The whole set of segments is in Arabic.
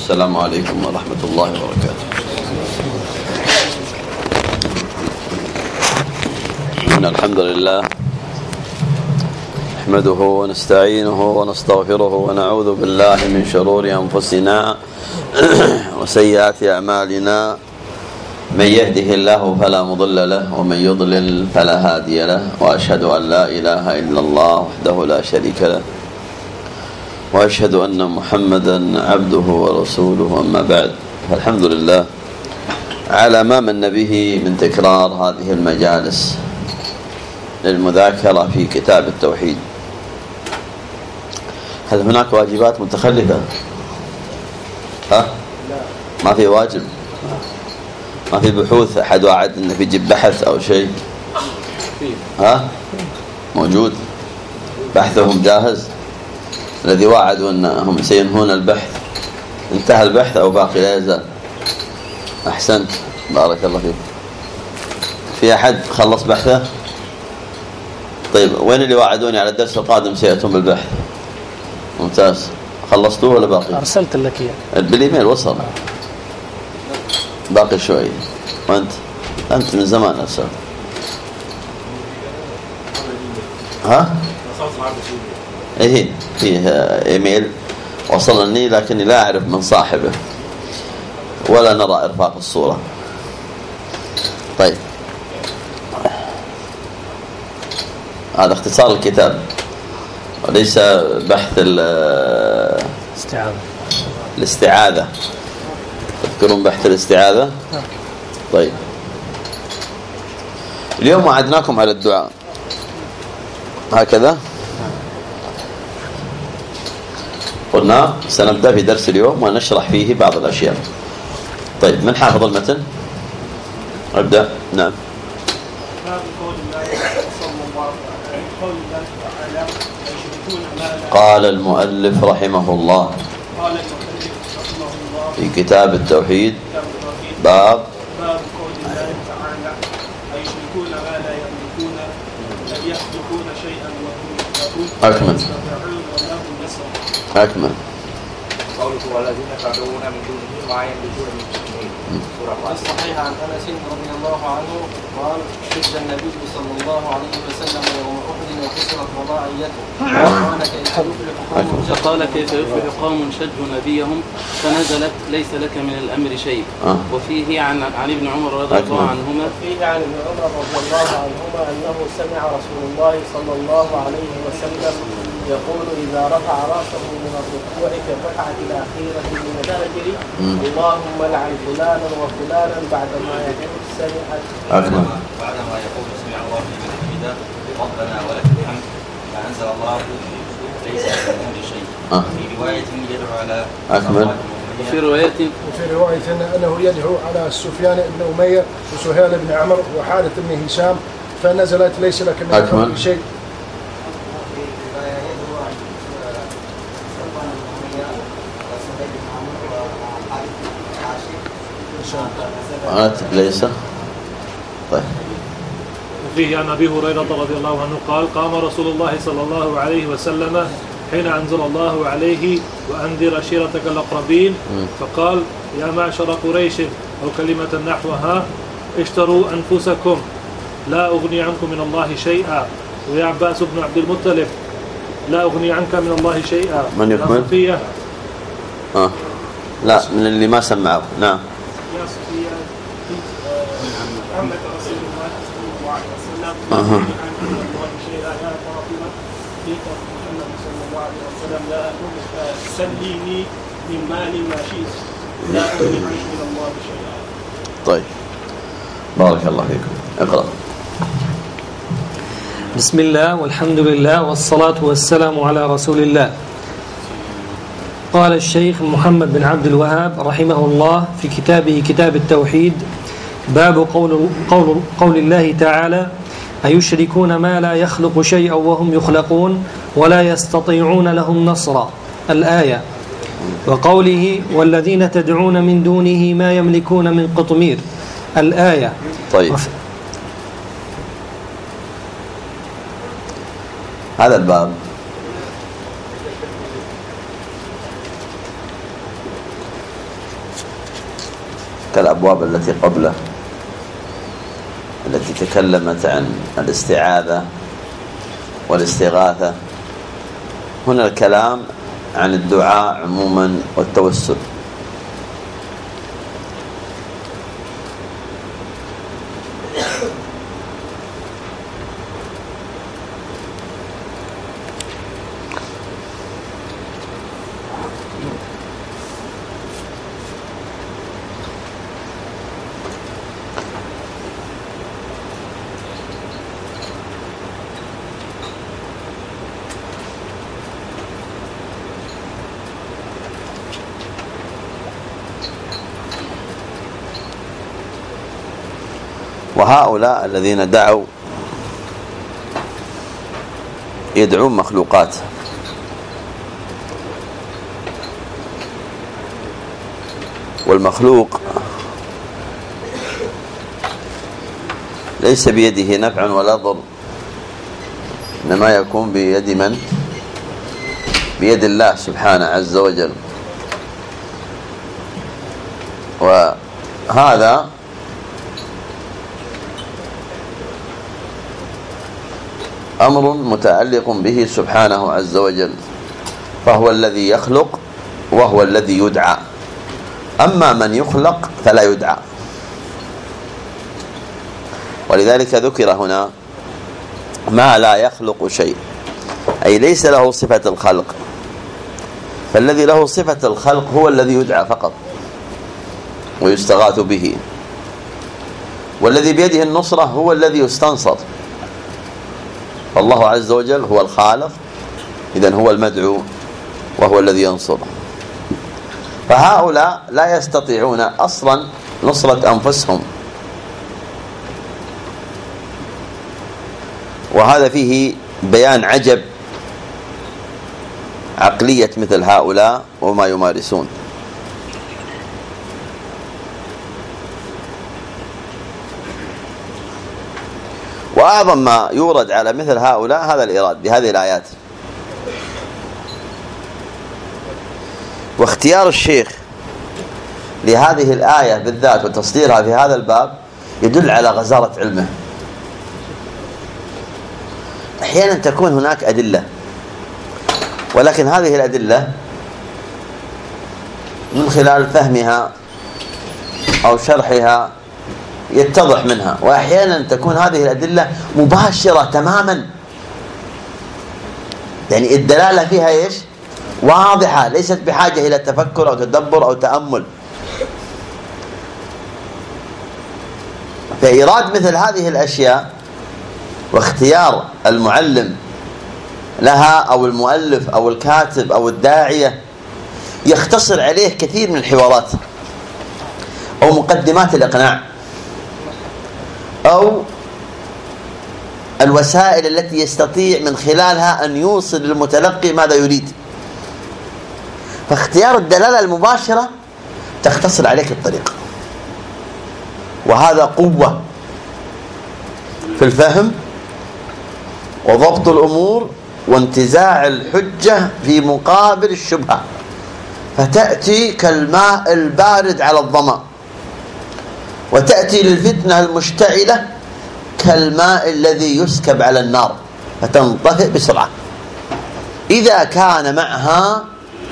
السلام عليكم ورحمة الله وبركاته. إن الحمد لله نحمده ونستعينه ونستغفره ونعوذ بالله من شرور أنفسنا وسيئات أعمالنا. من يهده الله فلا مضل له ومن يضلل فلا هادي له، وأشهد أن لا إله إلا الله وحده لا شريك له، وأشهد أن محمدا عبده ورسوله. أما بعد، فالحمد لله على ما من به من تكرار هذه المجالس للمذاكرة في كتاب التوحيد. هل هناك واجبات متخلفة؟ ما في واجب؟ ما في بحوث؟ أحد وعد أنه بيجيب بحث أو شيء؟ موجود بحثهم جاهز؟ الذي وعدوا أنهم سينهون البحث انتهى البحث أو باقي لا يزال؟ أحسنت، بارك الله فيك. في أحد خلص بحثه؟ طيب، وين اللي وعدوني على الدرس القادم سيأتون بالبحث؟ ممتاز. خلصتوه ولا باقي؟ أرسلت لك إياه بالإيميل، وصل. باقي شوي. وأنت؟ أنت من زمان أرسلت. إيه، فيه إيميل وصلني لكني لا أعرف من صاحبه ولا نرى إرفاق الصورة. طيب، هذا اختصار الكتاب وليس بحث الاستعاذة. تذكرون بحث الاستعاذة؟ طيب، اليوم وعدناكم على الدعاء هكذا. قلنا سنبدأ في درس اليوم ونشرح فيه بعض الأشياء. طيب، من حافظ المتن؟ أبدأ. نعم. قال المؤلف رحمه الله في كتاب التوحيد باب قول الله تعالى: أيشركون ما لا يملكون، أن يخلقون شيئا وهم أكمل. أكمل. قوله والذين تدعون من دونه ما يملكون من شيء. الصحيح عن أنس رضي الله عنه قال: شد النبي صلى الله عليه وسلم يوم أحد وكسرت رباعيته فقال: كيف يفلح قوم شجوا نبيهم، فنزلت: ليس لك من الأمر شيء. وفيه عن ابن عمر رضي الله عنهما أنه سمع رسول الله صلى الله عليه وسلم يقول إذا رفع رأسه من الركوع في الركعة الأخيرة من الفجر: اللهم لعن فلانا وفلانا بعدما يقول سمع الله لمن حمده ربنا ولك الحمد، فأنزل الله ليس لك شيء. في رواية يدعو على أكمل. وفي رواية أنه يدعو على سفيان بن أمية وسهيل بن عمرو وحارث بن هشام، فنزلت: ليس لك من الأمر شيء. ليس. طيب. وفيه عن أبي هريرة رضي الله عنه قال: قام رسول الله صلى الله عليه وسلم حين أنزل الله عليه: وأنذر عشيرتك الأقربين، فقال: يا معشر قريش، أو كلمة نحوها: اشتروا أنفسكم لا أغني عنكم من الله شيئا. ويا عباس بن عبد المطلب، لا أغني عنك من الله شيئا. من يكمل؟ لا، من اللي ما سمعوا. نعم. يا صفية عمة رسول الله صلى الله عليه وسلم من الله شيئا. يا فاطمة بنت محمد صلى الله عليه وسلم، لا سليني من مالي ما شئت، لا أغني عنك من الله شيئا. طيب، بارك الله فيكم. اقرأ. بسم الله والحمد لله والصلاة والسلام على رسول الله. قال الشيخ محمد بن عبد الوهاب رحمه الله في كتابه كتاب التوحيد: باب قول الله تعالى: أيشركون ما لا يخلق شيئا وهم يخلقون ولا يستطيعون لهم نصرا، الآية. وقوله: والذين تدعون من دونه ما يملكون من قطمير، الآية. طيب، هذا الباب كالأبواب التي قبله التي تكلمت عن الاستعاذة والاستغاثة. هنا الكلام عن الدعاء عموما والتوسل. وهؤلاء الذين دعوا يدعون مخلوقات، والمخلوق ليس بيده نفع ولا ضر، إنما يكون بيد من؟ بيد الله سبحانه عز وجل. وهذا أمر متعلق به سبحانه عز وجل، فهو الذي يخلق وهو الذي يدعى، أما من يخلق فلا يدعى. ولذلك ذكر هنا ما لا يخلق شيء، أي ليس له صفة الخلق، فالذي له صفة الخلق هو الذي يدعى فقط ويستغاث به، والذي بيده النصرة هو الذي يستنصر. فالله عز وجل هو الخالق، إذن هو المدعو وهو الذي ينصر. فهؤلاء لا يستطيعون أصلا نصرة أنفسهم، وهذا فيه بيان عجب عقلية مثل هؤلاء وما يمارسون. وأعظم ما يورد على مثل هؤلاء هذا الإيراد بهذه الآيات. واختيار الشيخ لهذه الآية بالذات وتصديرها في هذا الباب يدل على غزارة علمه. أحيانا تكون هناك أدلة، ولكن هذه الأدلة من خلال فهمها أو شرحها يتضح منها، وأحيانا تكون هذه الأدلة مباشرة تماما، يعني الدلالة فيها إيش؟ واضحة، ليست بحاجة إلى تفكر أو تدبر أو تأمل. فإيراد مثل هذه الأشياء واختيار المعلم لها أو المؤلف أو الكاتب أو الداعية يختصر عليه كثير من الحوارات أو مقدمات الإقناع أو الوسائل التي يستطيع من خلالها أن يوصل للمتلقي ماذا يريد. فاختيار الدلالة المباشرة تختصر عليك الطريق، وهذا قوة في الفهم وضبط الأمور وانتزاع الحجة في مقابل الشبهة، فتأتي كالماء البارد على الظمأ، وتأتي للفتنة المشتعلة كالماء الذي يسكب على النار فتنطفئ بسرعة، إذا كان معها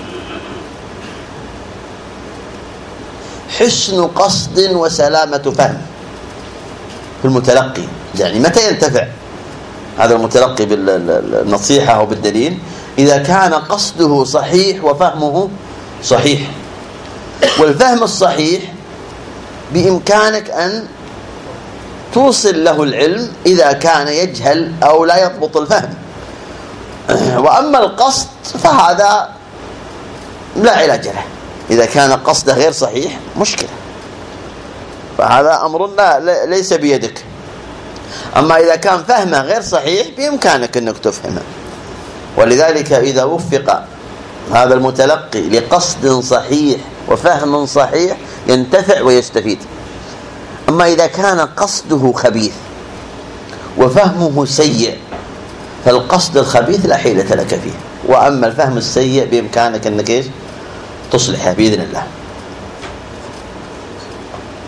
حسن قصد وسلامة فهم في المتلقي. يعني متى ينتفع هذا المتلقي بالنصيحة أو بالدليل؟ إذا كان قصده صحيح وفهمه صحيح. والفهم الصحيح بإمكانك أن توصل له العلم إذا كان يجهل أو لا يضبط الفهم. وأما القصد فهذا لا علاج له، إذا كان قصده غير صحيح مشكلة، فهذا أمر ليس بيدك. أما إذا كان فهمه غير صحيح بإمكانك أنك تفهمه. ولذلك إذا وفق هذا المتلقي لقصد صحيح وفهم صحيح ينتفع ويستفيد. أما إذا كان قصده خبيث وفهمه سيء فالقصد الخبيث لا حيلة لك فيه، وأما الفهم السيء بإمكانك أنك إيش؟ تصلحه بإذن الله.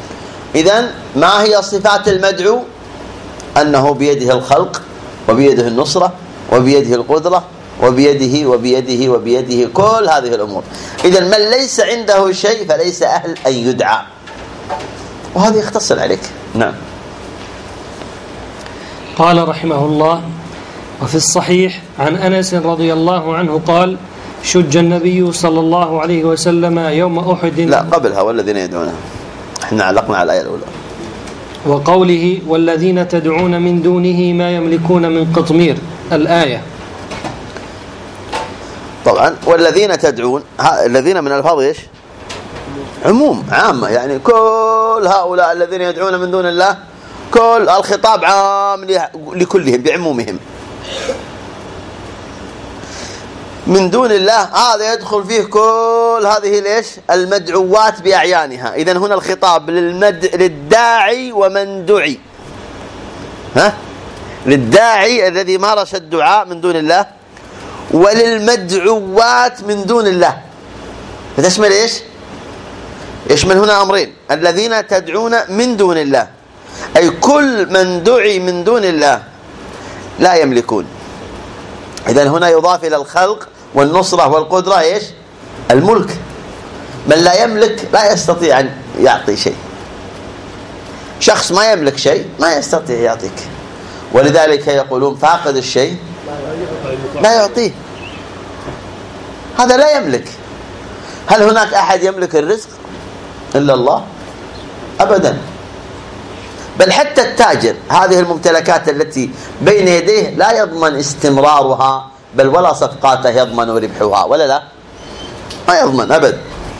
إذن ما هي صفات المدعو؟ أنه بيده الخلق وبيده النصرة وبيده القدرة وبيده وبيده وبيده كل هذه الأمور. إذن من ليس عنده شيء فليس أهل أن يدعى، وهذا يختصر عليك. نعم. قال رحمه الله: وفي الصحيح عن أنس رضي الله عنه قال: شج النبي صلى الله عليه وسلم يوم أحد. لا، قبلها والذين يدعونه، احنا علقنا على الآية الأولى. وقوله: والذين تدعون من دونه ما يملكون من قطمير، الآية. طبعا والذين تدعون، الذين من الفاظ ايش؟ عموم، عامة، يعني كل هؤلاء الذين يدعون من دون الله، كل الخطاب عام لكلهم بعمومهم. من دون الله هذا يدخل فيه كل هذه ليش المدعوات بأعيانها. إذن هنا الخطاب للداعي ومن دعي، للداعي الذي مارس الدعاء من دون الله، وللمدعوات من دون الله. فتشمل ايش؟ يشمل هنا أمرين: الذين تدعون من دون الله، أي كل من دعي من دون الله لا يملكون. إذن هنا يضاف إلى الخلق والنصرة والقدرة ايش؟ الملك. من لا يملك لا يستطيع أن يعطي شيء. شخص ما يملك شيء ما يستطيع يعطيك، ولذلك يقولون فاقد الشيء لا يعطيه. هذا لا يملك. هل هناك أحد يملك الرزق إلا الله؟ أبدا. بل حتى التاجر هذه الممتلكات التي بين يديه لا يضمن استمرارها، بل ولا صفقاته يضمن ربحها، ولا لا؟ ما يضمن أبدا.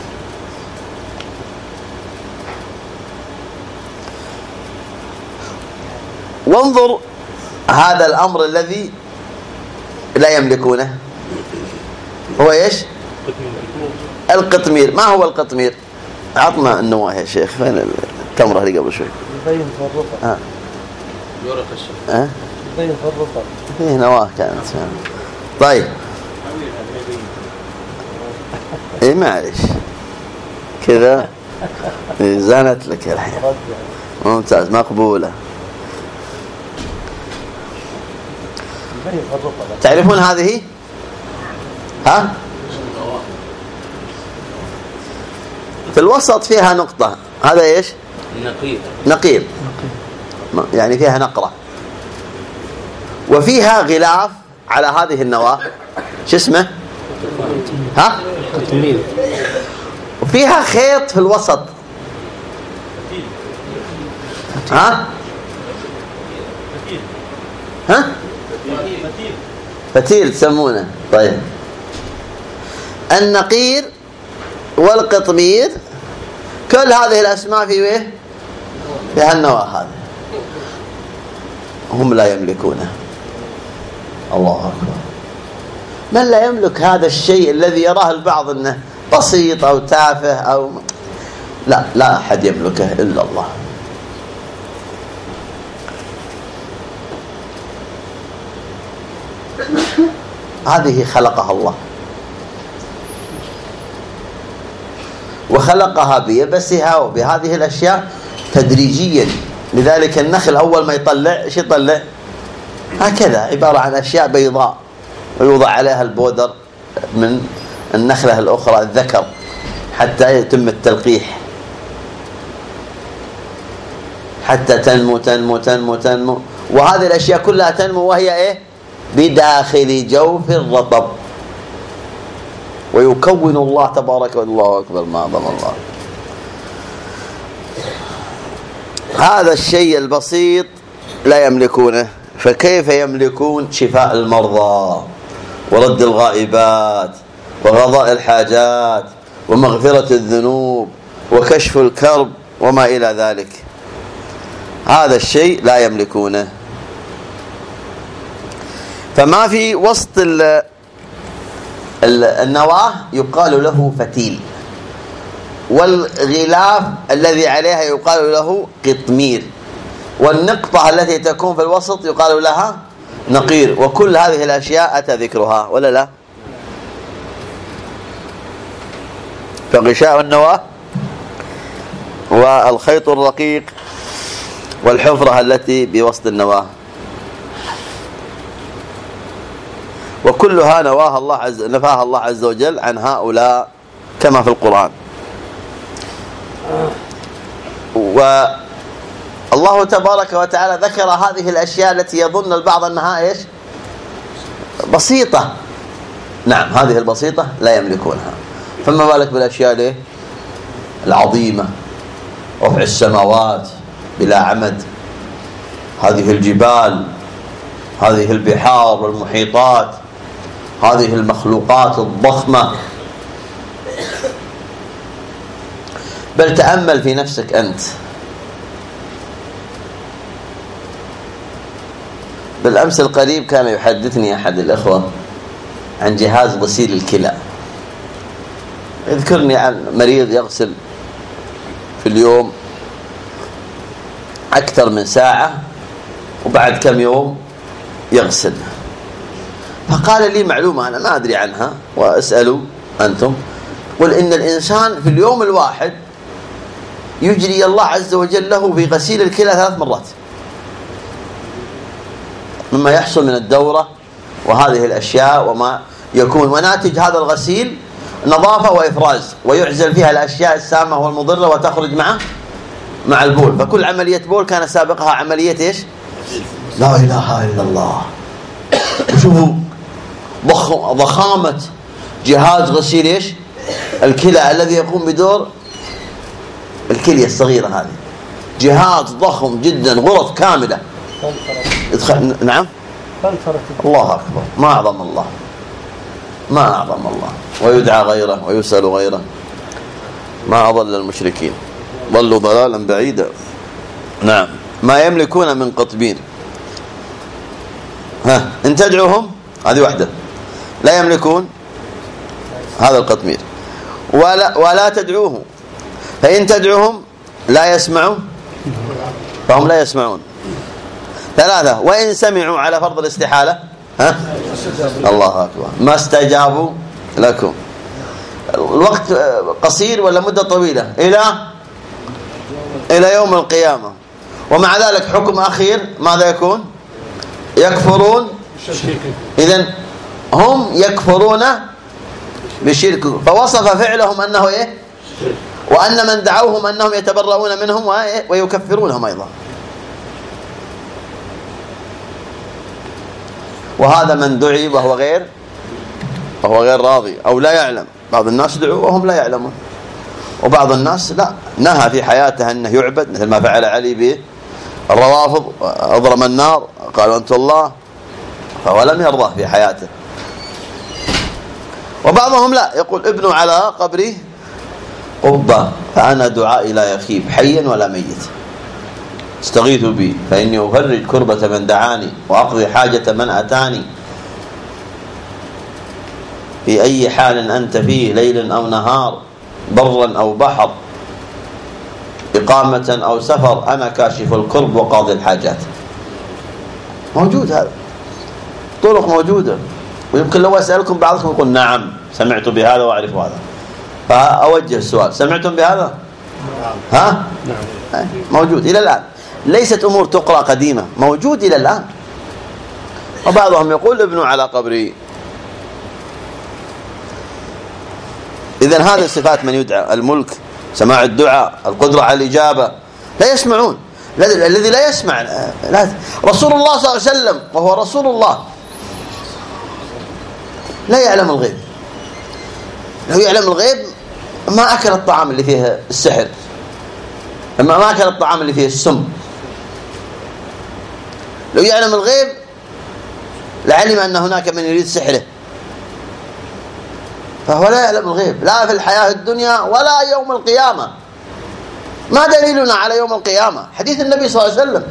وانظر هذا الأمر الذي لا يملكونه هو ايش؟ القطمير. ما هو القطمير؟ عطنا النواه يا شيخ. فين التمره اللي قبل شوي؟ يبين في الرطب. يورق الشيخ. يبين في الرطب. فيه نواه كانت. طيب. اي معلش كذا زانت لك الحين. ممتاز، مقبولة. تعرفون هذه؟ ها؟ في الوسط فيها نقطة، هذا ايش؟ نقير. يعني فيها نقرة، وفيها غلاف على هذه النواة، شو اسمه؟ ها؟ قطمير. وفيها خيط في الوسط، ها؟ ها؟ فتيل تسمونه. طيب، النقير والقطمير كل هذه الأسماء في هالنواه هذه، هم لا يملكونه. الله أكبر. من لا يملك هذا الشيء الذي يراه البعض أنه بسيط أو تافه أو لا أحد يملكه إلا الله. هذه خلقها الله، وخلقها بيبسها وبهذه الأشياء تدريجيا. لذلك النخل أول ما يطلع إيش يطلع؟ هكذا، عبارة عن أشياء بيضاء، ويوضع عليها البودر من النخلة الأخرى الذكر حتى يتم التلقيح، حتى تنمو تنمو تنمو تنمو. وهذه الأشياء كلها تنمو وهي إيه؟ بداخل جوف الرطب. ويكون الله تبارك الله أكبر، ما أعظم الله. هذا الشيء البسيط لا يملكونه، فكيف يملكون شفاء المرضى ورد الغائبات وقضاء الحاجات ومغفرة الذنوب وكشف الكرب وما إلى ذلك؟ هذا الشيء لا يملكونه. فما في وسط النواة يقال له فتيل، والغلاف الذي عليها يقال له قطمير، والنقطة التي تكون في الوسط يقال لها نقير. وكل هذه الأشياء أتى ذكرها ولا لا؟ فغشاء النواة والخيط الرقيق والحفرة التي بوسط النواة، وكلها نفاها الله عز وجل عن هؤلاء كما في القرآن. والله تبارك وتعالى ذكر هذه الأشياء التي يظن البعض أنها إيش؟ بسيطة. نعم، هذه البسيطة لا يملكونها، فما بالك بالأشياء العظيمة؟ رفع السماوات بلا عمد، هذه الجبال، هذه البحار والمحيطات، هذه المخلوقات الضخمة. بل تأمل في نفسك أنت. بالأمس القريب كان يحدثني أحد الأخوة عن جهاز غسيل الكلى، يذكرني عن مريض يغسل في اليوم أكثر من ساعة وبعد كم يوم يغسل. فقال لي معلومة أنا ما أدري عنها وأسألوا أنتم. قل إن الإنسان في اليوم الواحد يجري الله عز وجل له في غسيل الكلى 3 مرات، مما يحصل من الدورة وهذه الأشياء وما يكون، وناتج هذا الغسيل نظافة وإفراز، ويعزل فيها الأشياء السامة والمضرة وتخرج مع البول. فكل عملية بول كان سابقها عملية إيش؟ لا إله إلا الله. وشوفوا ضخامة جهاز غسيل إيش؟ الكلى الذي يقوم بدور الكلية الصغيرة هذه. جهاز ضخم جدا، غرف كاملة. نعم، الله أكبر، ما أعظم الله، ما أعظم الله. ويدعى غيره ويسأل غيره. ما أضل المشركين، ضلوا ضلالا بعيدا. نعم، ما يملكون من قطمير. إن تدعوهم، هذه واحدة، لا يملكون هذا القطمير. ولا تدعوهم، فإن تدعوهم لا يسمعوا، فهم لا يسمعون. 3، وإن سمعوا على فرض الاستحالة الله أكبر ما استجابوا لكم. الوقت قصير ولا مدة طويلة؟ إلى يوم القيامة. ومع ذلك حكم أخير ماذا يكون؟ يكفرون. إذن هم يكفرون بشرك، فوصف فعلهم أنه إيه؟ وأن من دعوهم أنهم يتبرؤون منهم ويكفرونهم أيضا. وهذا من دعي وهو غير راضي أو لا يعلم. بعض الناس دعوا وهم لا يعلمون، وبعض الناس لا، نهى في حياته أنه يعبد، مثل ما فعل علي به الروافض، أضرم النار قالوا أنت الله، فهو لم يرضى في حياته. وبعضهم لا، يقول ابنوا على قبري قبة فأنا دعائي لا يخيب حيا ولا ميت، استغيثوا بي فإني أفرج كربة من دعاني وأقضي حاجة من أتاني. في أي حال أنت فيه، ليل أو نهار، برا أو بحر، إقامة أو سفر، أنا كاشف الكرب وقاضي الحاجات. موجود هذا، طرق موجودة. ويمكن لو أسألكم بعضكم يقول نعم سمعت بهذا وأعرف هذا، فأوجه السؤال، سمعتم بهذا؟ ها؟ نعم. موجود إلى الآن، ليست أمور تقرأ قديمة، موجود إلى الآن. وبعضهم يقول ابنوا على قبري. إذن هذه صفات من يدعى: الملك، سماع الدعاء، القدرة على الإجابة. لا يسمعون. الذي لا يسمع رسول الله صلى الله عليه وسلم وهو رسول الله لا يعلم الغيب. لو يعلم الغيب ما أكل الطعام اللي فيه السحر، ما أكل الطعام اللي فيه السم. لو يعلم الغيب لعلم أن هناك من يريد سحره. فهو لا يعلم الغيب، لا في الحياة الدنيا ولا يوم القيامة. ما دليلنا على يوم القيامة؟ حديث النبي صلى الله عليه وسلم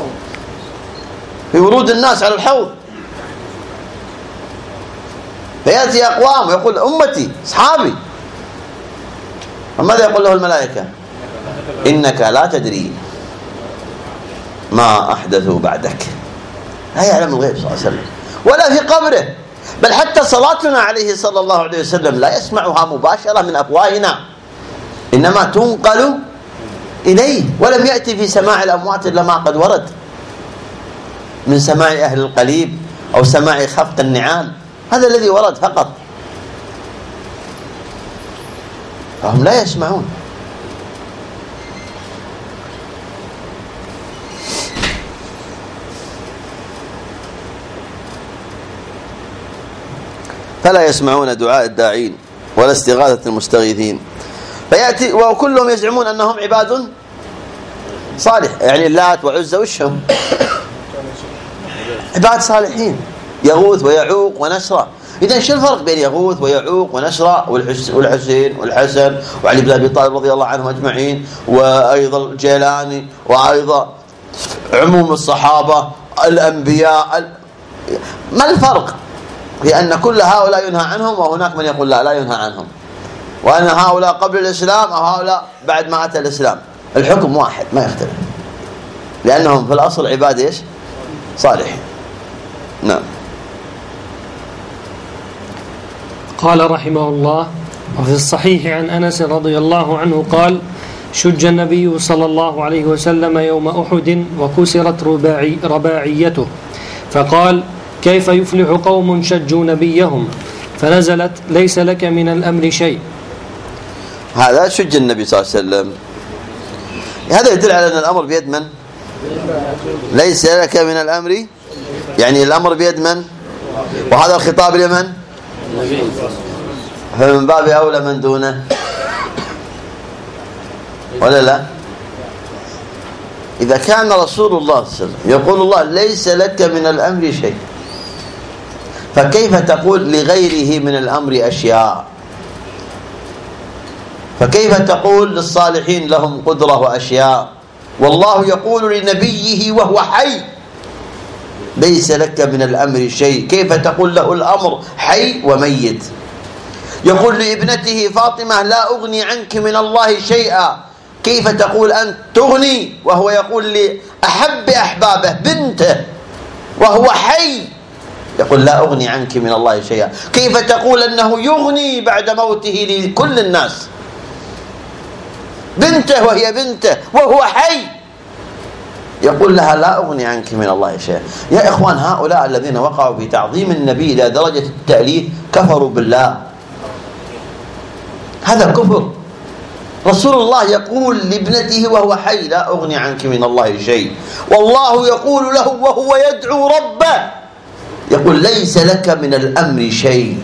في ورود الناس على الحوض، فيأتي أقوام ويقول أمتي أصحابي، فماذا يقول له الملائكة؟ إنك لا تدري ما أحدثوا بعدك. لا يعلم الغيب صلى الله عليه وسلم ولا في قبره. بل حتى صلاتنا عليه صلى الله عليه وسلم لا يسمعها مباشرة من أفواهنا، إنما تنقل إليه، ولم يأتي في سماع الأموات إلا ما قد ورد من سماع أهل القليب أو سماع خفق النعام، هذا الذي ورد فقط، فهم لا يسمعون. فلا يسمعون دعاء الداعين ولا استغاثة المستغيثين، فيأتي وكلهم يزعمون أنهم عباد صالح، يعني اللات وعزى وشهم عباد صالحين، يغوث ويعوق ونسرى. إذن شو الفرق بين يغوث ويعوق ونسرى والحسين والحسن وعلي بن أبي طالب رضي الله عنهم أجمعين، وأيضا الجيلاني، وأيضا عموم الصحابة الأنبياء؟ ما الفرق؟ لأن كل هؤلاء ينهى عنهم، وهناك من يقول لا ينهى عنهم، وأن هؤلاء قبل الإسلام أو هؤلاء بعد ما أتى الإسلام، الحكم واحد ما يختلف، لأنهم في الأصل عباد إيش؟ صالحين. نعم. قال رحمه الله: وفي الصحيح عن أنس رضي الله عنه قال: شج النبي صلى الله عليه وسلم يوم أحد وكسرت رباعيته، فقال: كيف يفلح قوم شجوا نبيهم؟ فنزلت: ليس لك من الأمر شيء. هذا شج النبي صلى الله عليه وسلم، هذا يدل على أن الأمر بيد من؟ ليس لك من الأمر، يعني الأمر بيد من؟ وهذا الخطاب لمن؟ فمن باب أولى من دونه، ولا لا؟ إذا كان رسول الله صلى الله عليه وسلم يقول الله ليس لك من الأمر شيء، فكيف تقول لغيره من الأمر أشياء؟ فكيف تقول للصالحين لهم قدرة وأشياء، والله يقول لنبيه وهو حي ليس لك من الأمر شيء؟ كيف تقول له الأمر حي وميت؟ يقول لابنته فاطمة: لا أغني عنك من الله شيئا، كيف تقول أنت تغني وهو يقول لأحب أحبابه بنته وهو حي يقول لا أغني عنك من الله شيئا؟ كيف تقول أنه يغني بعد موته لكل الناس بنته وهي بنته وهو حي يقول لها لا أغني عنك من الله شيئا؟ يا إخوان، هؤلاء الذين وقعوا في تعظيم النبي إلى درجة التأليف كفروا بالله، هذا كفر. رسول الله يقول لابنته وهو حي لا أغني عنك من الله شيء، والله يقول له وهو يدعو ربه يقول ليس لك من الأمر شيء.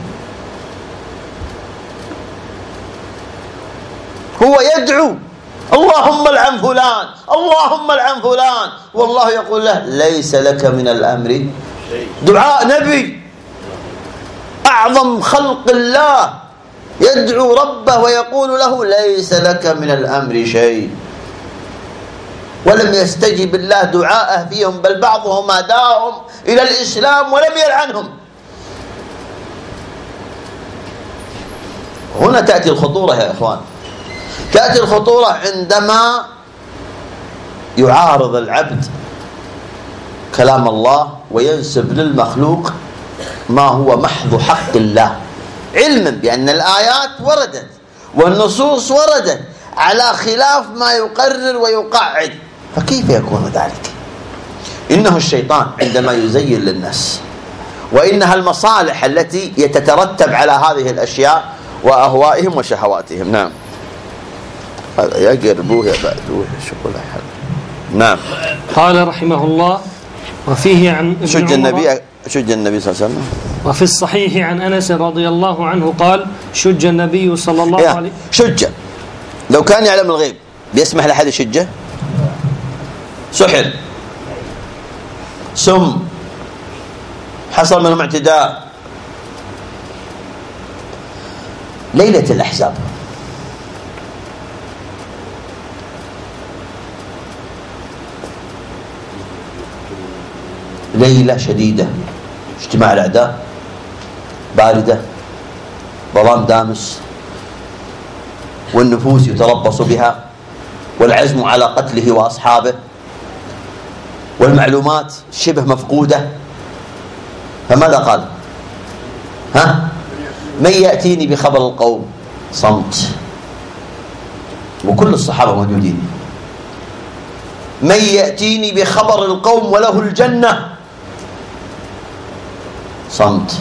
هو يدعو اللهم العن فلان اللهم العن فلان، والله يقول له ليس لك من الأمر. دعاء نبي أعظم خلق الله يدعو ربه ويقول له ليس لك من الأمر شيء، ولم يستجب الله دعاءه فيهم، بل بعضهم هداهم إلى الإسلام ولم يلعنهم. هنا تأتي الخطورة يا إخوان، تأتي الخطورة عندما يعارض العبد كلام الله وينسب للمخلوق ما هو محض حق الله، علما بأن الآيات وردت والنصوص وردت على خلاف ما يقرر ويقعد، فكيف يكون ذلك؟ إنه الشيطان عندما يزين للناس، وإنها المصالح التي يتترتب على هذه الأشياء وأهوائهم وشهواتهم. نعم. هذا يقربوه يبعدوه شكرا حل. نعم. قال رحمه الله: وفيه عن شج النبي صلى الله عليه وسلم. وفي الصحيح عن أنس رضي الله عنه قال: شج النبي صلى الله عليه وسلم. شج، لو كان يعلم الغيب بيسمح لأحد يشجه؟ سحر، سم، حصل منهم اعتداء. ليلة الأحزاب ليلة شديدة، اجتماع الأعداء، باردة، ظلام دامس، والنفوس يتربص بها، والعزم على قتله وأصحابه، والمعلومات شبه مفقودة. فماذا قال؟ من يأتيني بخبر القوم؟ صمت، وكل الصحابة موجودين. من يأتيني بخبر القوم وله الجنة؟ صمت.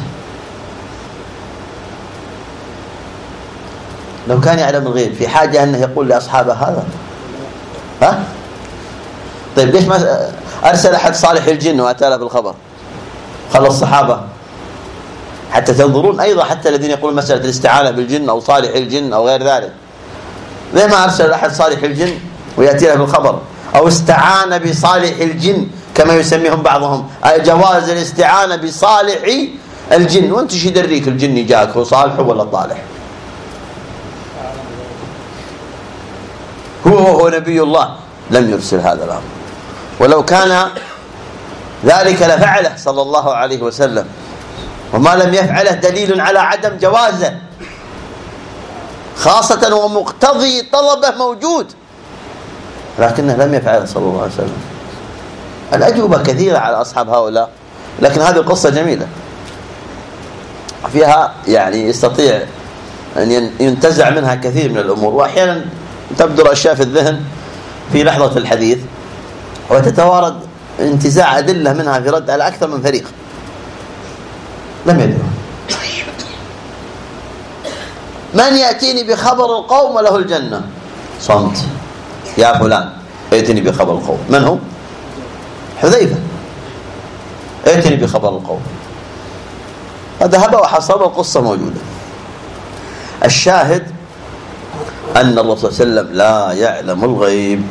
لو كان يعلم الغيب في حاجة أنه يقول لأصحابه هذا؟ ها؟ طيب ليش ما أرسل أحد صالح الجن وأتى له بالخبر؟ خلى الصحابة حتى تنظرون أيضا، حتى الذين يقولون مسألة الاستعانة بالجن أو صالح الجن أو غير ذلك، ليه ما أرسل أحد صالح الجن ويأتي له بالخبر؟ أو استعان بصالح الجن كما يسميهم بعضهم، أي جواز الاستعانة بصالح الجن. وأنت شو يدريك الجن جاك هو صالح ولا طالح؟ هو نبي الله لم يرسل هذا الأمر، ولو كان ذلك لفعله صلى الله عليه وسلم، وما لم يفعله دليل على عدم جوازه، خاصة ومقتضي طلبه موجود، لكنه لم يفعله صلى الله عليه وسلم. الأجوبة كثيرة على أصحاب هؤلاء، لكن هذه القصة جميلة فيها يعني يستطيع أن ينتزع منها كثير من الأمور، وأحيانا تبدر أشياء في الذهن في لحظة الحديث وتتوارد انتزاع أدلة منها في رد على أكثر من فريق لم يدروا. من يأتيني بخبر القوم وله الجنة؟ صمت. يا فلان ائتني بخبر القوم. من هو؟ حذيفة. ائتني بخبر القوم. فذهب وحصل القصة موجودة. الشاهد أن الرسول صلى الله عليه وسلم لا يعلم الغيب،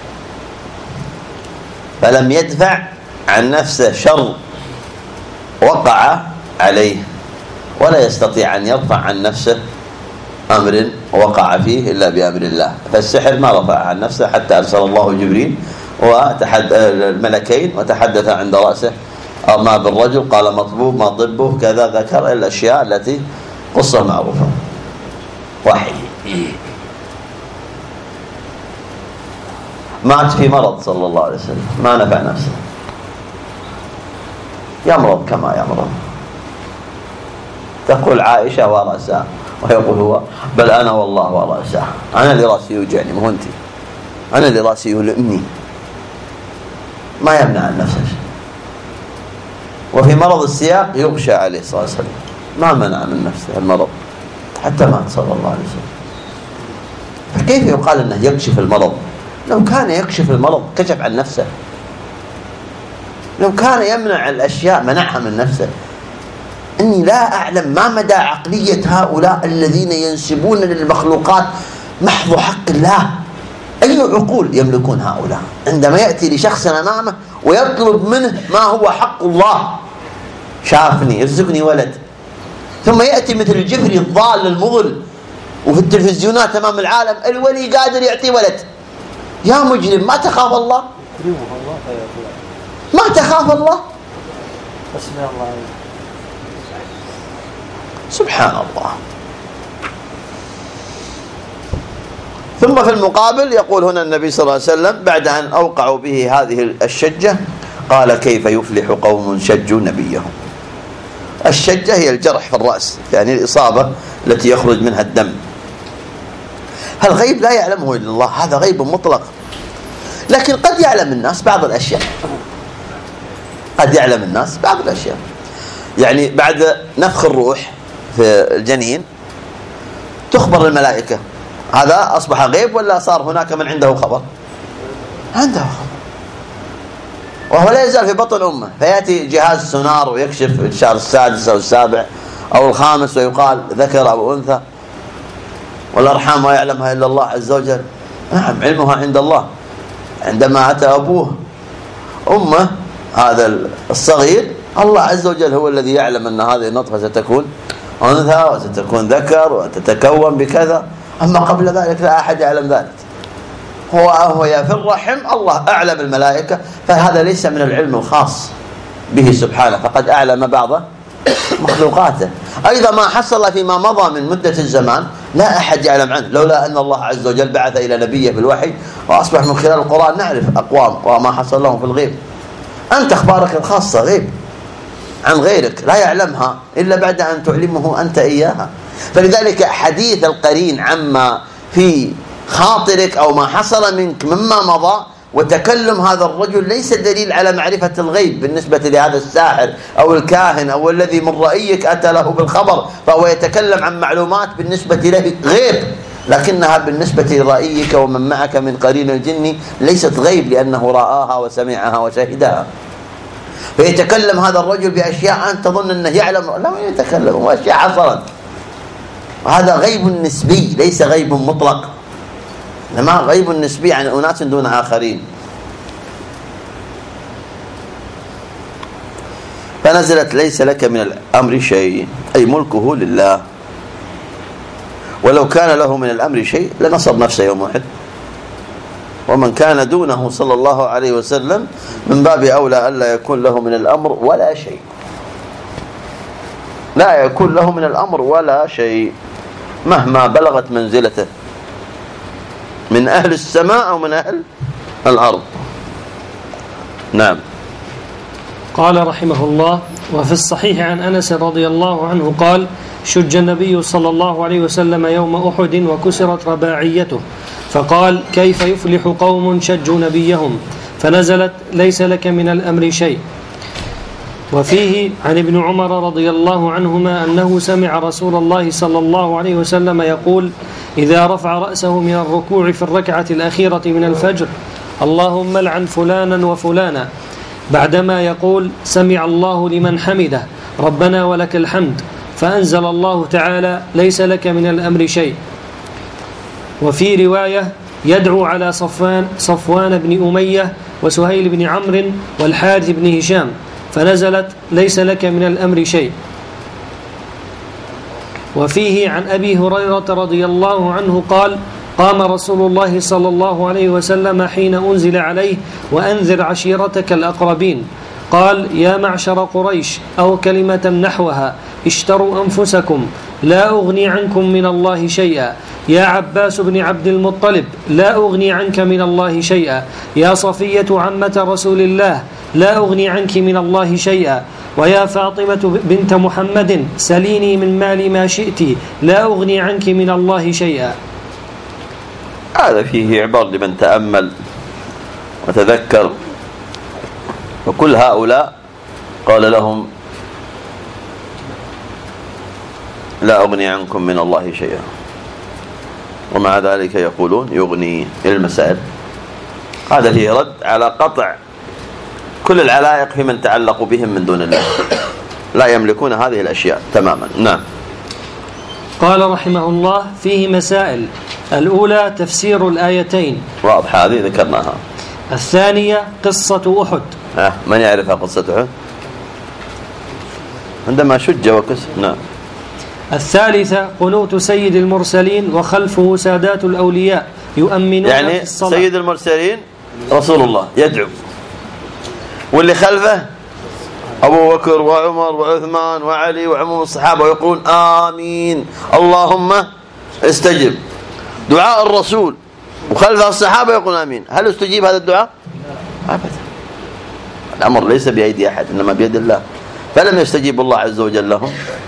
فلم يدفع عن نفسه شر وقع عليه، ولا يستطيع أن يرفع عن نفسه أمر وقع فيه إلا بأمر الله. فالسحر ما رفع عن نفسه حتى أرسل الله جبريل الملكين وتحدث عند رأسه ما بالرجل، قال مطبوب ما طبه كذا، ذكر الأشياء التي قصة معروفة. وحي. مات في مرض صلى الله عليه وسلم، ما نفع نفسه، يمرض كما يمرض. تقول عائشة ورأسها، ويقول هو بل أنا والله ورأسها، أنا اللي رأسي يوجعني مو أنت، أنا اللي رأسي يلئمني. ما يمنع عن نفسه شيء. وفي مرض السياق يغشى عليه صلى الله عليه وسلم، ما منع من نفسه المرض حتى مات صلى الله عليه وسلم. فكيف يقال أنه يكشف المرض؟ لو كان يكشف المرض كشف عن نفسه، لو كان يمنع الأشياء منعها من نفسه. إني لا أعلم ما مدى عقلية هؤلاء الذين ينسبون للمخلوقات محض حق الله. أي عقول يملكون هؤلاء عندما يأتي لشخص أمامه ويطلب منه ما هو حق الله؟ شافني يرزقني ولد، ثم يأتي مثل الجفري الضال المضل وفي التلفزيونات أمام العالم الولي قادر يعطي ولد. يا مجرم، ما تخاف الله؟ ما تخاف الله؟ سبحان الله. ثم في المقابل يقول هنا النبي صلى الله عليه وسلم بعد أن أوقعوا به هذه الشجة قال كيف يفلح قوم شجوا نبيهم. الشجة هي الجرح في الرأس، يعني الإصابة التي يخرج منها الدم. الغيب لا يعلمه إلا الله، هذا غيب مطلق، لكن قد يعلم الناس بعض الأشياء، قد يعلم الناس بعض الأشياء. يعني بعد نفخ الروح في الجنين تخبر الملائكة، هذا أصبح غيب ولا صار هناك من عنده خبر؟ عنده خبر، وهو لا يزال في بطن أمه، فيأتي جهاز سونار ويكشف الشهر السادس أو السابع أو الخامس ويقال ذكر أو أنثى، والأرحام ما يعلمها إلا الله عز وجل. نعم علمها عند الله. عندما أتى أبوه أمه هذا الصغير، الله عز وجل هو الذي يعلم أن هذه النطفة ستكون أنثى وستكون ذكر وتتكون بكذا، أما قبل ذلك لا أحد يعلم ذلك. هو في الرحم الله أعلم الملائكة، فهذا ليس من العلم الخاص به سبحانه، فقد أعلم بعض مخلوقاته. أيضا ما حصل فيما مضى من مدة الزمان لا أحد يعلم عنه، لولا أن الله عز وجل بعث إلى نبيه بالوحي، وأصبح من خلال القرآن نعرف أقوام وما حصل لهم في الغيب. أنت أخبارك الخاصة غيب عن غيرك لا يعلمها إلا بعد أن تعلمه أنت إياها. فلذلك حديث القرين عما في خاطرك أو ما حصل منك مما مضى وتكلم هذا الرجل ليس دليل على معرفة الغيب بالنسبة لهذا الساحر أو الكاهن أو الذي من رأيك أتى له بالخبر، فهو يتكلم عن معلومات بالنسبة له غيب، لكنها بالنسبة لرأيك ومن معك من قرين الجن ليست غيب، لأنه رآها وسمعها وشهدها. فيتكلم هذا الرجل بأشياء أنت تظن أنه يعلم، لا يتكلم وأشياء حصلت. هذا غيب نسبي ليس غيب مطلق، إنما غيب نسبي عن أناس دون آخرين. فنزلت ليس لك من الأمر شيء، أي ملكه لله، ولو كان له من الأمر شيء لنصر نفسه يوم أحد، ومن كان دونه صلى الله عليه وسلم من باب أولى ألا يكون له من الأمر ولا شيء، لا يكون له من الأمر ولا شيء مهما بلغت منزلته من أهل السماء أو من أهل الأرض. نعم. قال رحمه الله: وفي الصحيح عن أنس رضي الله عنه قال: شج النبي صلى الله عليه وسلم يوم أحد وكسرت رباعيته، فقال: كيف يفلح قوم شجوا نبيهم؟ فنزلت ليس لك من الأمر شيء. وفيه عن ابن عمر رضي الله عنهما أنه سمع رسول الله صلى الله عليه وسلم يقول: إذا رفع رأسه من الركوع في الركعة الأخيرة من الفجر: اللهم لعن فلانا وفلانا، بعدما يقول: سمع الله لمن حمده ربنا ولك الحمد، فأنزل الله تعالى: ليس لك من الأمر شيء. وفي رواية: يدعو على صفوان بن أمية وسهيل بن عمرو والحارث بن هشام، فنزلت: ليس لك من الأمر شيء. وفيه عن أبي هريرة رضي الله عنه قال: قام رسول الله صلى الله عليه وسلم حين أنزل عليه: وأنذر عشيرتك الأقربين، قال: يا معشر قريش، أو كلمة نحوها: اشتروا أنفسكم لا أغني عنكم من الله شيئا، يا عباس بن عبد المطلب لا أغني عنك من الله شيئا، يا صفية عمة رسول الله لا أغني عنك من الله شيئا، ويا فاطمة بنت محمد سليني من مال ما شئت لا أغني عنك من الله شيئا. هذا فيه عبر لمن تأمل وتذكر، وكل هؤلاء قال لهم: لا أغني عنكم من الله شيئا، ومع ذلك يقولون يغني المسائل. هذا فيه رد على قطع كل العلائق في من تعلقوا بهم من دون الله، لا يملكون هذه الأشياء تماما. نعم. قال رحمه الله: فيه مسائل. الأولى تفسير الآيتين، واضح هذه ذكرناها. الثانية قصة أحد. من يعرفها قصة أحد؟ عندما شج وكسر. نعم. الثالثة قنوت سيد المرسلين وخلفه سادات الأولياء يؤمنون يعني في الصلاة. سيد المرسلين رسول الله يدعو، واللي خلفه أبو بكر وعمر وعثمان وعلي وعموم الصحابة يقولون آمين اللهم استجب. دعاء الرسول وخلفه الصحابة يقولون آمين. هل استجيب هذا الدعاء؟ أبدا. الأمر ليس بأيدي أحد إنما بيد الله، فلم يستجيب الله عز وجل لهم.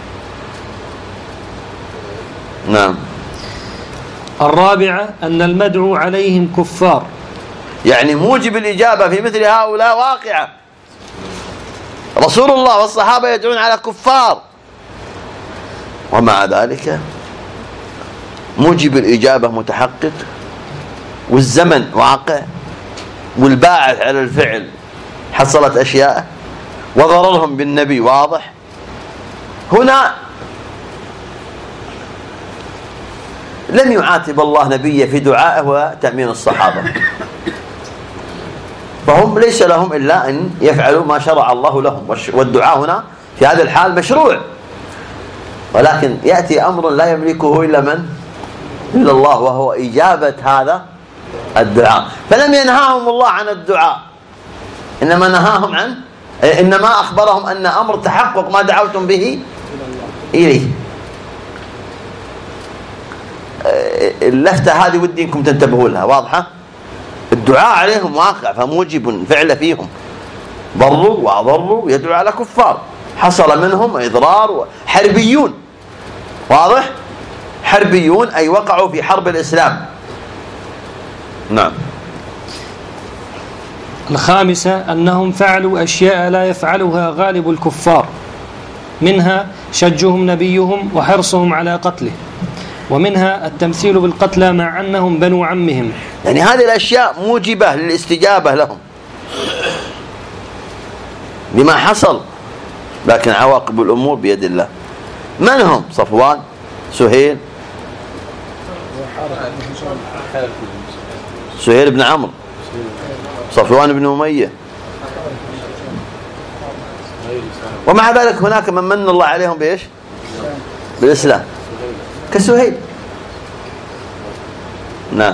نعم. الرابعة أن المدعو عليهم كفار، يعني موجب الإجابة في مثل هؤلاء واقعة. رسول الله والصحابة يدعون على كفار، ومع ذلك موجب الإجابة متحقق، والزمن واقع، والباعث على الفعل حصلت أشياء، وضررهم بالنبي واضح. هنا لم يعاتب الله نبيه في دعائه وتأمين الصحابة، فهم ليس لهم إلا أن يفعلوا ما شرع الله لهم، والدعاء هنا في هذا الحال مشروع، ولكن يأتي أمر لا يملكه إلا من؟ إلا الله، وهو إجابة هذا الدعاء. فلم ينهاهم الله عن الدعاء، إنما أخبرهم أن أمر تحقق ما دعوتم به إليه. اللفتة هذه ودي إنكم تنتبهوا لها، واضحة؟ الدعاء عليهم واقع، فموجب فعل فيهم، ضروا وأضروا، يدعو على كفار، حصل منهم إضرار، حربيون، واضح؟ حربيون أي وقعوا في حرب الإسلام. نعم. الخامسة أنهم فعلوا أشياء لا يفعلها غالب الكفار، منها شجهم نبيهم وحرصهم على قتله، ومنها التمثيل بالقتلى مع أنهم بنو عمهم. يعني هذه الأشياء موجبة للاستجابة لهم بما حصل، لكن عواقب الأمور بيد الله. من هم؟ صفوان، سهيل بن عمرو، صفوان بن أمية، ومع ذلك هناك من من الله عليهم بإيش؟ بالإسلام، كسهيل. نعم.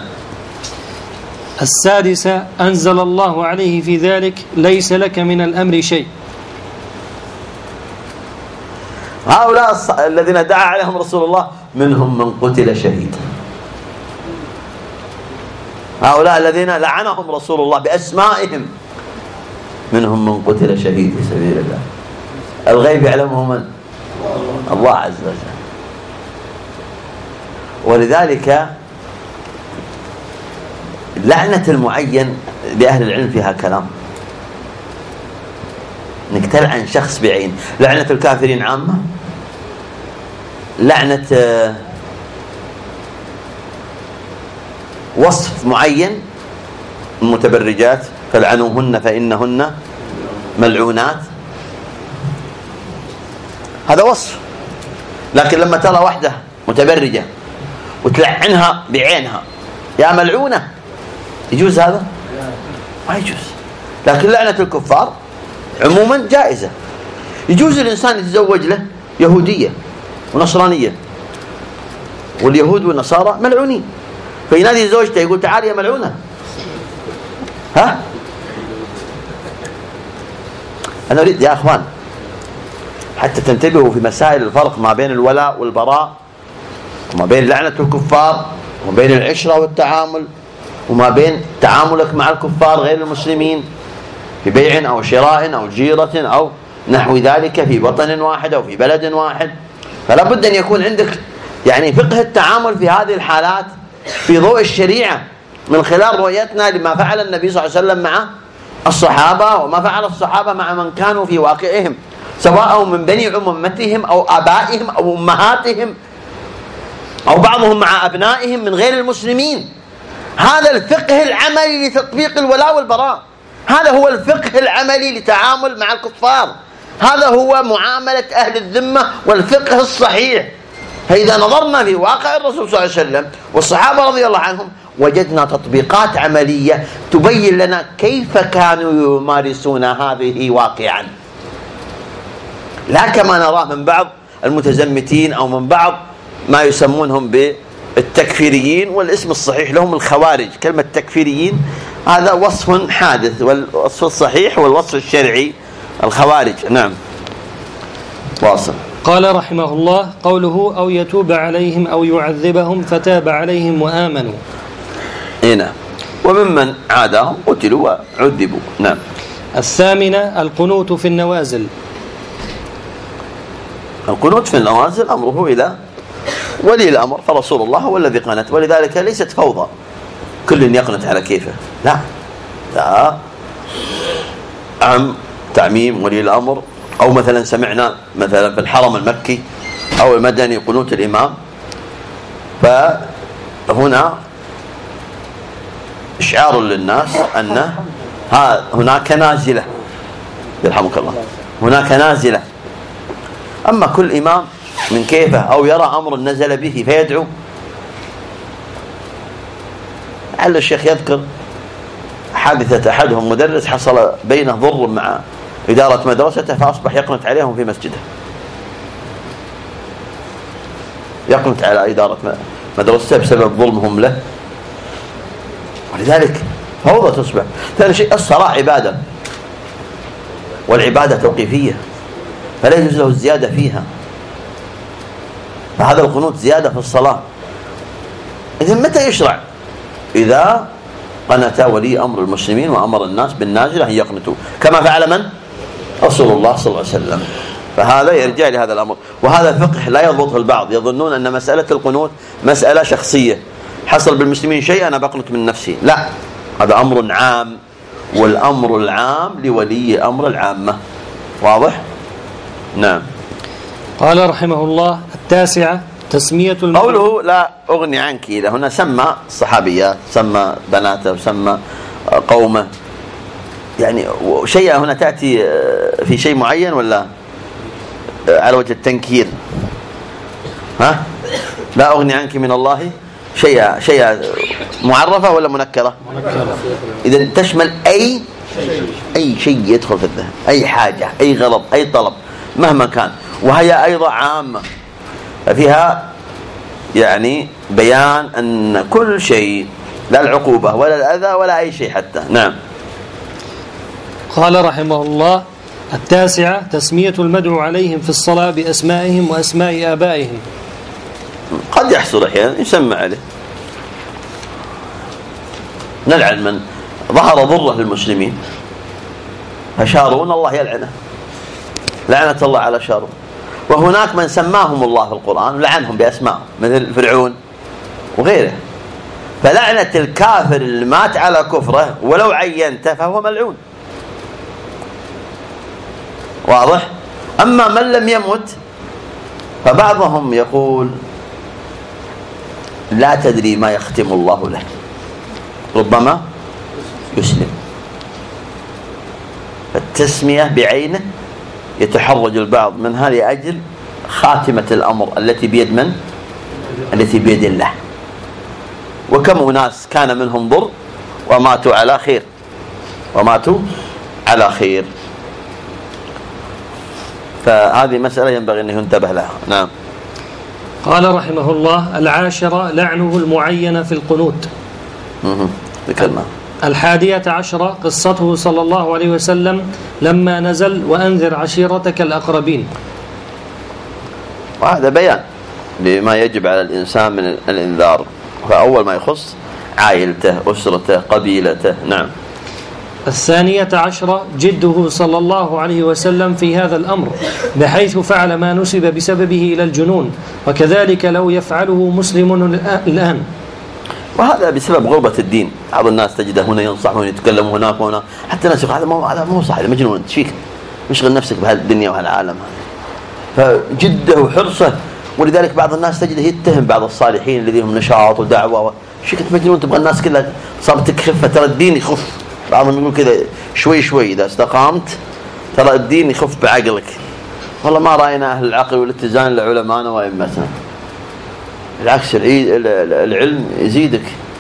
السادسة أنزل الله عليه في ذلك ليس لك من الأمر شيء. هؤلاء الذين دعا عليهم رسول الله منهم من قتل شهيدا، هؤلاء الذين لعنهم رسول الله بأسمائهم منهم من قتل شهيد في سبيل الله. الغيب يعلمه من؟ الله عز وجل. ولذلك لعنة المعين لأهل العلم فيها كلام، انك تلعن شخص بعين. لعنة الكافرين عامة، لعنة وصف معين، المتبرجات فلعنوهن فإنهن ملعونات، هذا وصف. لكن لما ترى واحدة متبرجة وتلعنها بعينها يا ملعونة، يجوز هذا؟ ما يجوز. لكن لعنة الكفار عموما جائزة. يجوز الإنسان يتزوج له يهودية ونصرانية، واليهود والنصارى ملعونين، فينادي زوجته يقول تعالي يا ملعونة. ها؟ أنا أريد يا أخوان حتى تنتبهوا في مسائل الفرق ما بين الولاء والبراء، وما بين لعنة الكفار، وما بين العشرة والتعامل، وما بين تعاملك مع الكفار غير المسلمين في بيع أو شراء أو جيرة أو نحو ذلك في وطن واحد أو في بلد واحد. فلا بد أن يكون عندك يعني فقه التعامل في هذه الحالات في ضوء الشريعة، من خلال رؤيتنا لما فعل النبي صلى الله عليه وسلم مع الصحابة، وما فعل الصحابة مع من كانوا في واقعهم، سواء من بني عمومتهم أو آبائهم أو أمهاتهم أو بعضهم مع أبنائهم من غير المسلمين. هذا الفقه العملي لتطبيق الولاء والبراء، هذا هو الفقه العملي لتعامل مع الكفار، هذا هو معاملة أهل الذمة والفقه الصحيح. فإذا نظرنا في واقع الرسول صلى الله عليه وسلم والصحابة رضي الله عنهم وجدنا تطبيقات عملية تبين لنا كيف كانوا يمارسون هذه واقعا، لا كما نراه من بعض المتزمتين أو من بعض ما يسمونهم بالتكفيريين، والاسم الصحيح لهم الخوارج. كلمة تكفيريين هذا وصف حادث، والوصف الصحيح والوصف الشرعي الخوارج. نعم. واصل. قال رحمه الله: قوله أو يتوب عليهم أو يعذبهم فتاب عليهم وآمنوا. هنا وممن عاداهم قتلوا وعذبوا. نعم. الثامنة القنوت في النوازل. القنوت في النوازل أمره إلى ولي الأمر، فرسول الله هو الذي قنت، ولذلك ليست فوضى كل يقنت على كيفه، لا تعميم ولي الأمر. أو مثلا سمعنا مثلا في الحرم المكي أو المدني قنوت الإمام، فهنا إشعار للناس أن هناك نازلة، يرحمك الله، هناك نازلة. أما كل إمام من كيفه أو يرى أمر نزل به فيدعو. لعل الشيخ يذكر حادثة أحدهم مدرس حصل بينه ضر مع إدارة مدرسته، فأصبح يقنت عليهم في مسجده، يقنت على إدارة مدرسته بسبب ظلمهم له، ولذلك فوضى تصبح. ثاني شيء الصلاة عبادة، والعبادة توقيفية فلا يجوز له الزيادة فيها، فهذا القنوت زيادة في الصلاة. إذن متى يشرع؟ إذا قنت ولي أمر المسلمين وأمر الناس بالنازلة أن يقنتوا، كما فعل من؟ رسول الله صلى الله عليه وسلم. فهذا يرجع لهذا الأمر، وهذا فقه لا يضبطه البعض، يظنون أن مسألة القنوت مسألة شخصية، حصل بالمسلمين شيء أنا بقنت من نفسي، لا، هذا أمر عام والأمر العام لولي أمر العامة. واضح؟ نعم. قال رحمه الله: التاسعة تسمية قوله لا أغني عنك، إذا هنا سمى الصحابيات، سمى بناته، سمى قومه، يعني شيء هنا تأتي في شيء معين ولا على وجه التنكير؟ ها؟ لا أغني عنك من الله شيء معرفة ولا منكرة؟ إذا تشمل أي شيء يدخل في الذهن، أي حاجة، أي غرض، أي طلب مهما كان، وهي أيضا عامة، فيها يعني بيان أن كل شيء، لا العقوبة ولا الأذى ولا أي شيء حتى. نعم. قال رحمه الله: التاسعة تسمية المدعو عليهم في الصلاة بأسمائهم وأسماء آبائهم. قد يحصل أحيانا يسمى عليه، نلعن من ظهر ضره للمسلمين، فشارون الله يلعنه، لعنة الله على شارون. وهناك من سماهم الله في القرآن ولعنهم بأسمائهم مثل فرعون وغيره، فلعنة الكافر اللي مات على كفره ولو عينته فهو ملعون. واضح؟ أما من لم يمت فبعضهم يقول لا تدري ما يختم الله له، ربما يسلم، فالتسمية بعينه يتحرج البعض منها لأجل خاتمة الأمر التي بيد من؟ التي بيد الله. وكم أناس كان منهم ضر وماتوا على خير، وماتوا على خير. فهذه مسألة ينبغي أن ينتبه لها. نعم. قال رحمه الله: العاشرة لعنه المعين في القنوت. ذكرنا. 11 قصته صلى الله عليه وسلم لما نزل: وأنذر عشيرتك الأقربين. وهذا بيان لما يجب على الإنسان من الإنذار، فأول ما يخص عائلته، أسرته، قبيلته. نعم. 12 جده صلى الله عليه وسلم في هذا الأمر، بحيث فعل ما نسب بسببه إلى الجنون، وكذلك لو يفعله مسلم الآن. وهذا بسبب غربة الدين. بعض الناس تجده هنا ينصح ويتكلم هناك وهنا، حتى الناس يقول هذا مو صح، مجنون، انت فيك مشغل نفسك بهالدنيا وهالعالم هذا. فجده وحرصه، ولذلك بعض الناس تجده يتهم بعض الصالحين الذين هم نشاط ودعوة، شو كنت مجنون تبغى الناس كلها صارت تخف، ترى الدين يخف. بعضهم يقول كذا شوي شوي إذا استقامت ترى الدين يخف بعقلك. والله ما رأينا أهل العقل والاتزان لعلمانا وأئمتنا، بالعكس العلم يزيدك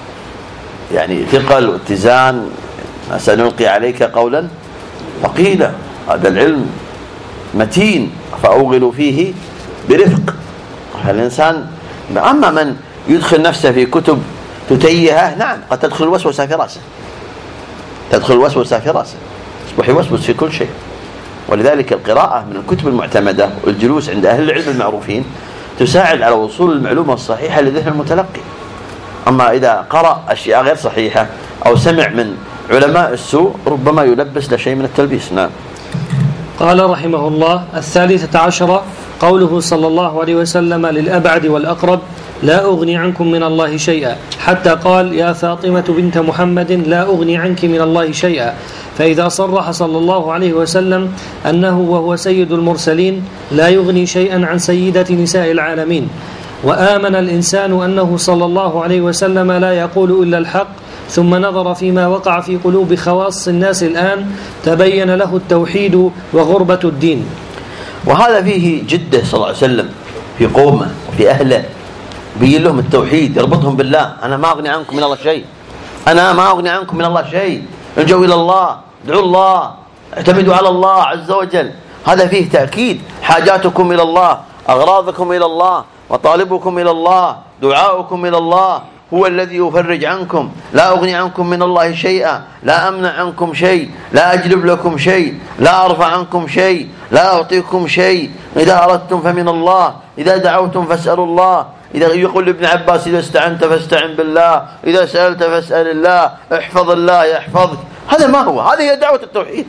يعني ثقل واتزان. سنلقي عليك قولا ثقيلا، هذا العلم متين فأوغلوا فيه برفق. الإنسان أما من يدخل نفسه في كتب تتيهه، نعم قد تدخل الوسوسة في رأسه، تدخل الوسوسة في رأسه، يصبح يوسوس في كل شيء. ولذلك القراءة من الكتب المعتمدة والجلوس عند أهل العلم المعروفين تساعد على وصول المعلومة الصحيحة لذهن المتلقي. أما إذا قرأ أشياء غير صحيحة أو سمع من علماء السوء ربما يلبس لشيء من التلبيس. نعم. قال رحمه الله: 13 قوله صلى الله عليه وسلم للأبعد والأقرب: لا أغني عنكم من الله شيئا، حتى قال: يا فاطمة بنت محمد لا أغني عنك من الله شيئا. فإذا صرح صلى الله عليه وسلم أنه وهو سيد المرسلين لا يغني شيئا عن سيدة نساء العالمين، وآمن الإنسان أنه صلى الله عليه وسلم لا يقول إلا الحق، ثم نظر فيما وقع في قلوب خواص الناس الآن، تبين له التوحيد وغربة الدين. وهذا فيه جده صلى الله عليه وسلم في قومه وفي أهله، بيين لهم التوحيد، يربطهم بالله. أنا ما أغني عنكم من الله شيء، أنا ما أغني عنكم من الله شيء، الجوا إلى الله، ادعوا الله، اعتمدوا على الله عز وجل. هذا فيه تأكيد حاجاتكم إلى الله، أغراضكم إلى الله، مطالبكم إلى الله، دعاؤكم إلى الله، هو الذي يفرج عنكم. لا أغني عنكم من الله شيئا، لا أمنع عنكم شيء، لا أجلب لكم شيء، لا أرفع عنكم شيء، لا أعطيكم شيء. إذا أردتم فمن الله، إذا دعوتم فاسألوا الله. إذا يقول لابن عباس: إذا استعنت فاستعن بالله، إذا سألت فاسأل الله، احفظ الله يحفظك. هذا ما هو، هذه هي دعوة التوحيد،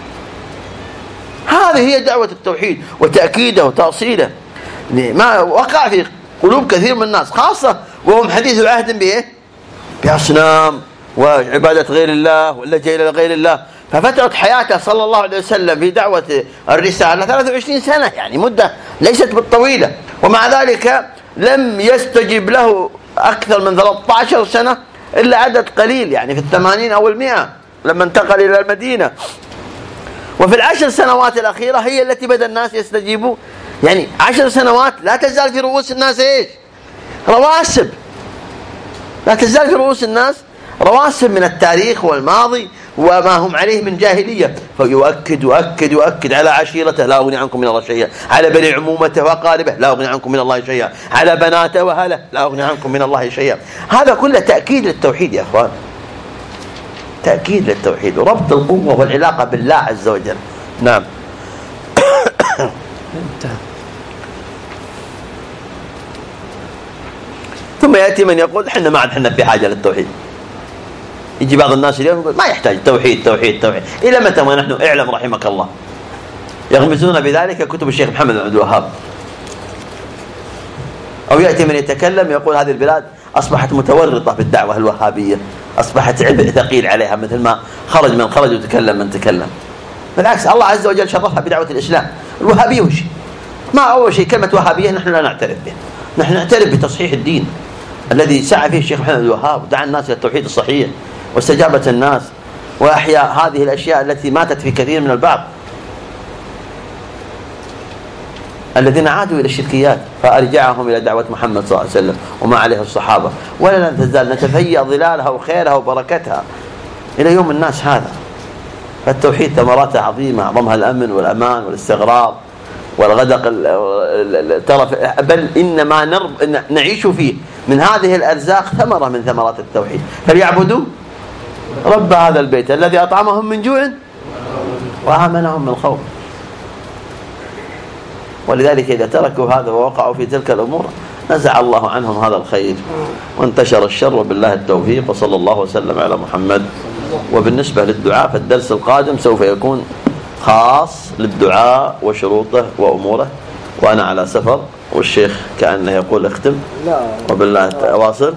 هذه هي دعوة التوحيد وتأكيده وتأصيله. ما وقع في قلوب كثير من الناس، خاصة وهم حديث العهد بإيه؟ بأصنام وعبادة غير الله واللجأ إلى غير الله. ففترة حياته صلى الله عليه وسلم في دعوة الرسالة 23 سنة، يعني مدة ليست بالطويلة، ومع ذلك لم يستجب له أكثر من 13 سنة إلا عدد قليل، يعني في 80 أو 100 لما انتقل إلى المدينة. وفي ال10 سنوات الأخيرة هي التي بدأ الناس يستجيبوا، يعني 10 سنوات لا تزال في رؤوس الناس إيش؟ رواسب، لا تزال في رؤوس الناس رواسب من التاريخ والماضي وما هم عليه من جاهلية. فيؤكد يؤكد يؤكد على عشيرته لا أغني عنكم من الله شيئا، على بني عمومته وأقاربه لا أغني عنكم من الله شيئا، على بناته وأهله لا أغني عنكم من الله شيئا. هذا كله تأكيد للتوحيد يا أخوان، تأكيد للتوحيد وربط القوة والعلاقة بالله عز وجل. نعم. ثم يأتي من يقول حنا ما عاد حنا في حاجة للتوحيد. يجي بعض الناس اليوم يقول ما يحتاج توحيد توحيد توحيد. إلى متى ونحن اعلم رحمك الله يغمزون بذلك كتب الشيخ محمد بن عبد الوهاب. أو يأتي من يتكلم يقول هذه البلاد أصبحت متورطة بالدعوة الوهابية، أصبحت عبء ثقيل عليها، مثل ما خرج من خرج وتكلم من تكلم. بالعكس الله عز وجل شرفها بدعوة الإسلام. الوهابية وش؟ ما أول شيء كلمة وهابية نحن لا نعترف به، نحن نعترف بتصحيح الدين الذي سعى فيه الشيخ محمد بن الوهاب ودعا الناس إلى التوحيد الصحيح واستجابة الناس وأحياء هذه الأشياء التي ماتت في كثير من البعض الذين عادوا إلى الشركيات، فأرجعهم إلى دعوة محمد صلى الله عليه وسلم وما عليه الصحابة، ولا تزال نتفيأ ظلالها وخيرها وبركتها إلى يوم الناس هذا. فالتوحيد ثمراته عظيمة، أعظمها الأمن والأمان والاستغراق والغدق بل إنما نعيش فيه من هذه الأرزاق ثمرة من ثمرات التوحيد. فليعبدوا رب هذا البيت الذي أطعمهم من جوع وآمنهم من خوف. ولذلك إذا تركوا هذا ووقعوا في تلك الأمور نزع الله عنهم هذا الخير وانتشر الشر، وبالله التوفيق، وصلى الله وسلم على محمد. وبالنسبة للدعاء فالدرس القادم سوف يكون خاص للدعاء وشروطه وأموره، وأنا على سفر والشيخ كأنه يقول اختم. لا وبالله واصل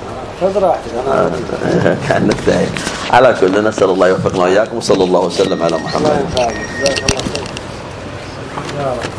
كأنك تايه. على كل نسأل الله يوفقنا وإياكم، وصلى الله وسلم على محمد.